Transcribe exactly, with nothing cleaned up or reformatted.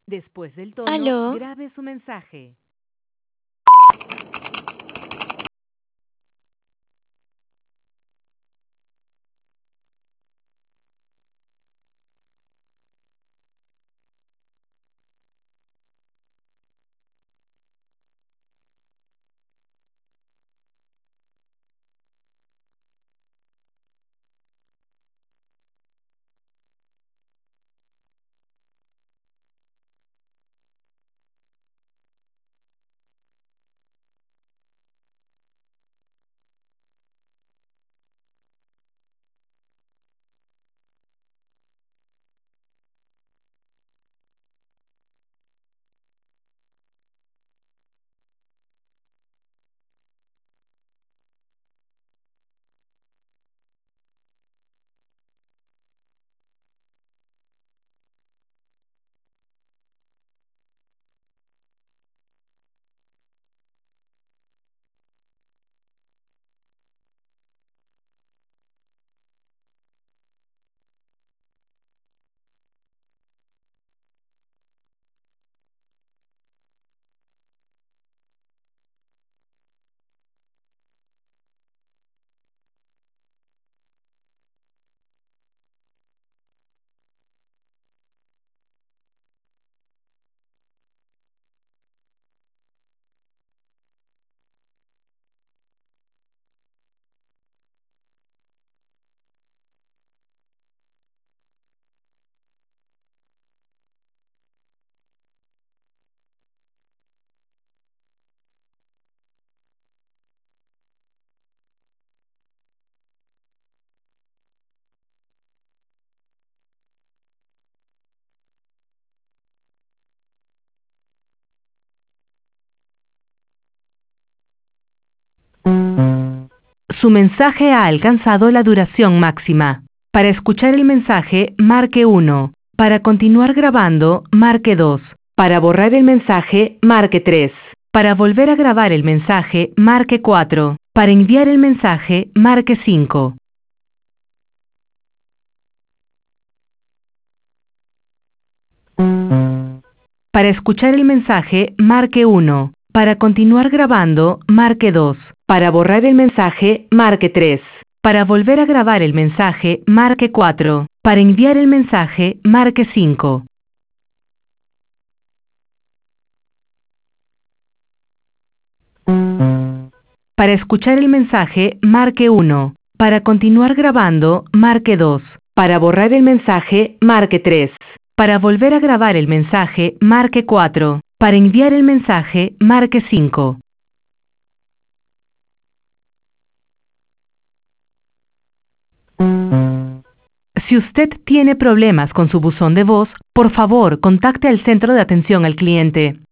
Después del tono, ¿Aló? grabe su mensaje. Su mensaje ha alcanzado la duración máxima. Para escuchar el mensaje, marque uno. Para continuar grabando, marque dos. Para borrar el mensaje, marque tres. Para volver a grabar el mensaje, marque cuatro. Para enviar el mensaje, marque cinco. Para escuchar el mensaje, marque uno. Para continuar grabando, marque dos. Para borrar el mensaje, marque tres. Para volver a grabar el mensaje, marque cuatro. Para enviar el mensaje, marque cinco. Para escuchar el mensaje, marque uno. Para continuar grabando, marque dos. Para borrar el mensaje, marque tres. Para volver a grabar el mensaje, marque cuatro. Para enviar el mensaje, marque cinco. Si usted tiene problemas con su buzón de voz, por favor, contacte al centro de atención al cliente.